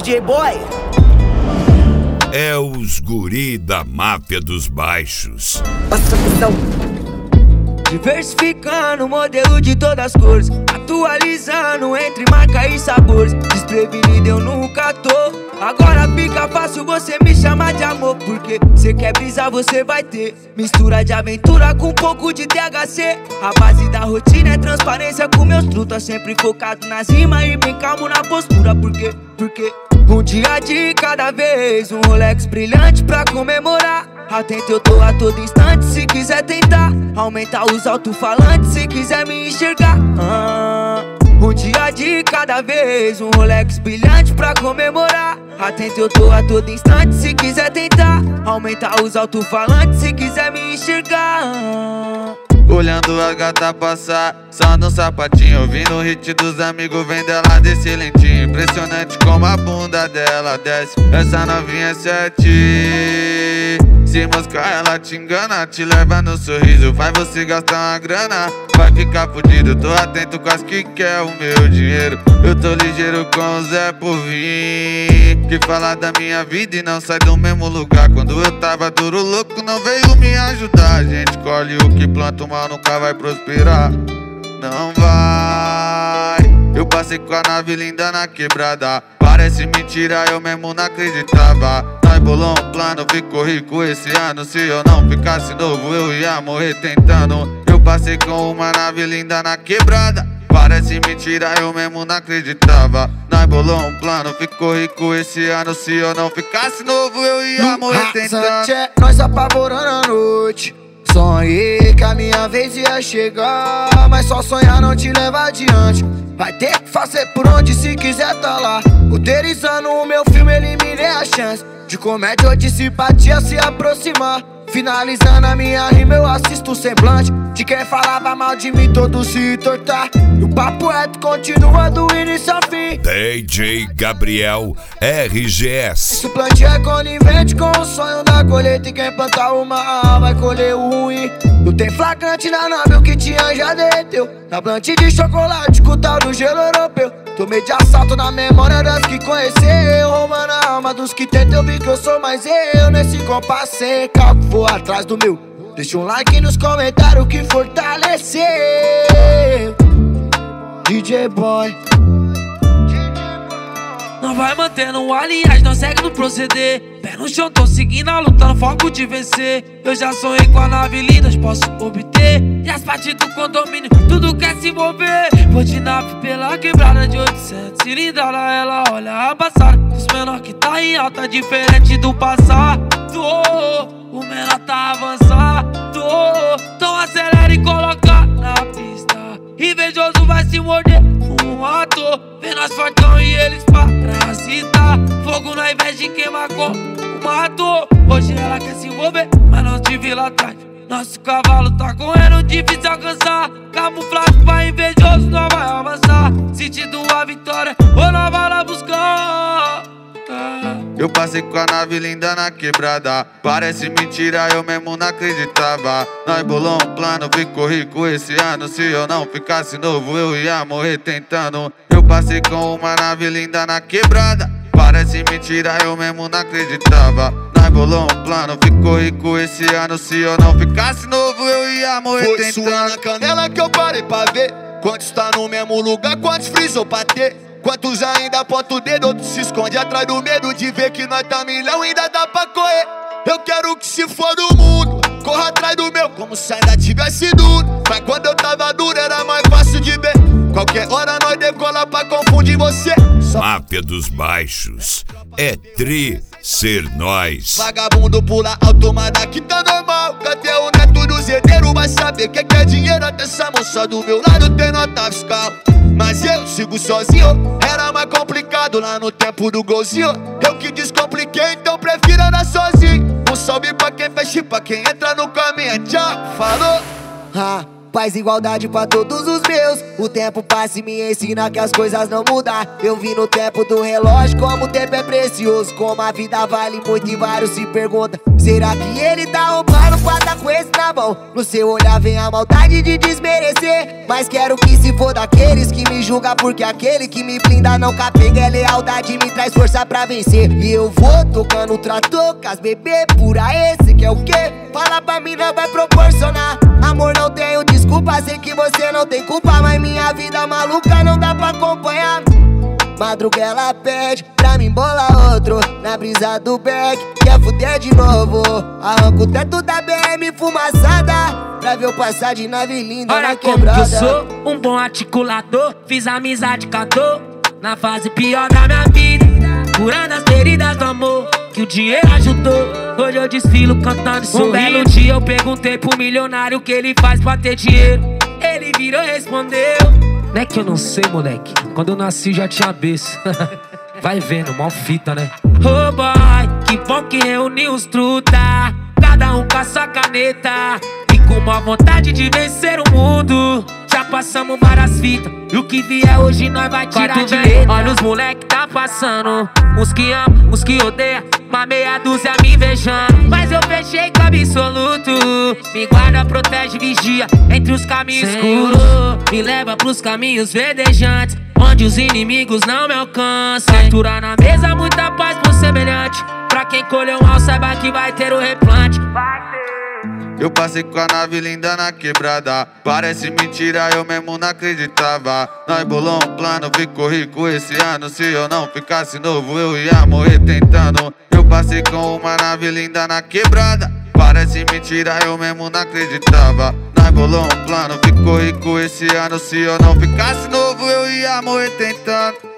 DJ Boy. É os guri da máfia dos baixos. Passa a visão. Diversificando o modelo de todas as cores, atualizando entre marca e sabores. Desprevenido eu nunca tô. Agora fica fácil você me chamar de amor, porque cê quer brisar, você vai ter mistura de aventura com um pouco de THC. A base da rotina é transparência com meus trutas, sempre focado nas rimas e bem calmo na postura. Porque um dia de cada vez, um Rolex brilhante pra comemorar. Atento eu tô a todo instante, se quiser tentar aumentar os alto-falantes, se quiser me enxergar. Um dia de cada vez, um Rolex brilhante pra comemorar. Atento eu tô a todo instante, se quiser tentar aumentar os alto-falantes, se quiser me enxergar. Olhando a gata passar, só no sapatinho, ouvindo o hit dos amigos, vem dela desse lentinho. Impressionante como a bunda dela desce, essa novinha é 7. Se moscar ela te engana, te leva no sorriso, faz você gastar uma grana, vai ficar fudido. Tô atento com as que quer o meu dinheiro, eu tô ligeiro com o Zé por vir, que fala da minha vida e não sai do mesmo lugar. Quando eu tava duro, louco, não veio me ajudar. A gente colhe o que planta, o mal nunca vai prosperar, não vai. Eu passei com a nave linda na quebrada, parece mentira, eu mesmo não acreditava. Nós bolou um plano, ficou rico esse ano. Se eu não ficasse novo, eu ia morrer tentando. Eu passei com uma nave linda na quebrada, parece mentira, eu mesmo não acreditava. Nós bolou um plano, ficou rico esse ano. Se eu não ficasse novo, eu ia morrer tentando. Nós apavorando a noite, sonhei que a minha vez ia chegar, mas só sonhar não te leva adiante. Vai ter que fazer por onde se quiser tá lá. Roteirizando o meu filme, eliminei a chance de comédia ou de simpatia se aproximar. Finalizando a minha rima, eu assisto o semblante de quem falava mal de mim, todo se tortar. E o papo reto continua do início ao fim. DJ Gabriel RGS. Isso plantio é conivente com o sonho da colheita, e quem plantar o mal vai colher o ruim. Não tem flagrante na nave, o que tinha já derreteu. Na plante de chocolate com o tal do gelo europeu. Tomei de assalto na memória das que conheceu, roubando a alma dos que tentam. Eu vi que eu sou mais eu nesse compasso sem calco, vou atrás do meu. Deixa um like nos comentários que fortaleceu. DJ Boy. Não vai mantendo aliás, não segue no proceder. Pé no chão, tô seguindo a luta, no foco de vencer. Eu já sonhei com a nave linda, posso obter. E as partes do condomínio, tudo quer se envolver. Vou de nave pela quebrada de 800 cilindrada, ela olha a passada. Os menor que tá em alta, diferente do passado. O menor tá avançado, então acelera e coloca na pista. Invejoso vai se morder um ator, vê nós fortão e eles parasitar. Fogo na inveja e queima como matou. Hoje ela quer se envolver, mas não te vi lá atrás. Nosso cavalo tá correndo, difícil alcançar. Camuflado pra invejoso, não vai avançar. Sentindo a vitória, ou não vai lá buscar. Eu passei com a nave linda na quebrada, parece mentira, eu mesmo não acreditava. Nós bolou um plano, ficou rico esse ano. Se eu não ficasse novo, eu ia morrer tentando. Eu passei com uma nave linda na quebrada, parece mentira, eu mesmo não acreditava. Nós bolou um plano, ficou rico esse ano. Se eu não ficasse novo, eu ia morrer tentando. Foi suando na canela que eu parei pra ver quantos tá no mesmo lugar, quantos frisou pra ter. Quantos ainda aponta o dedo, outros se esconde atrás do medo de ver que nós tá milhão, ainda dá pra correr. Eu quero que se for do mundo, corra atrás do meu como se ainda tivesse duro. Mas quando eu tava duro era mais fácil de ver. Qualquer hora nós decola pra confundir você. Máfia dos baixos, é tri ser nós. Vagabundo pula alto, mas daqui tá normal. Cadê o neto do zedeiro? Vai saber que é dinheiro. Até essa moça do meu lado tem nota fiscal. Mas eu sigo sozinho, era mais complicado lá no tempo do golzinho. Eu que descompliquei, então prefiro andar sozinho. Um salve pra quem fecha e pra quem entra no caminho. Tchau, falou. Paz e igualdade pra todos os meus. O tempo passa e me ensina que as coisas não mudam. Eu vi no tempo do relógio como o tempo é precioso, como a vida vale muito e vários se perguntam: será que ele tá roubando pra tá com esse na mão? No seu olhar vem a maldade de desmerecer, mas quero que se for daqueles que me julga, porque aquele que me blinda não capenga. É lealdade, me traz força pra vencer. E eu vou tocando o trator com as bebê pura. Esse que é o quê? Fala pra mim, não vai proporcionar. Amor, não tenho desculpa, sei que você não tem culpa, mas minha vida maluca não dá pra acompanhar. Madruga ela pede pra mim bolar outro na brisa do beck, quer fuder de novo. Arranco o teto da BM fumaçada pra ver eu passar de nave linda olha na quebrada. Como que eu sou um bom articulador, fiz amizade com a dor na fase pior da minha vida, curando as feridas do amor que o dinheiro ajudou. Hoje eu desfilo cantando e sorrindo. Um belo dia eu perguntei pro milionário o que ele faz pra ter dinheiro. Ele virou e respondeu: não é que eu não sei, moleque, quando eu nasci já tinha berço. Vai vendo, mal fita, né? Oh boy, que bom que reuniu os truta, cada um com a sua caneta e com uma vontade de vencer o mundo. Já passamos várias fitas e o que vier hoje nós vai tirar de letra. Olha os moleque tá passando, uns que amam, uns que odeiam, uma meia dúzia me invejando. Mas eu fechei com absoluto, me guarda, protege, vigia entre os caminhos escuros, me leva pros caminhos verdejantes, onde os inimigos não me alcançam. Capturar na mesa muita paz pro semelhante, pra quem colheu mal saiba que vai ter o replante. Eu passei com a nave linda na quebrada, parece mentira, eu mesmo não acreditava. Nós bolou um plano, ficou rico esse ano. Se eu não ficasse novo, eu ia morrer tentando. Eu passei com uma nave linda na quebrada, parece mentira, eu mesmo não acreditava. Nós bolou um plano, ficou rico esse ano. Se eu não ficasse novo, eu ia morrer tentando.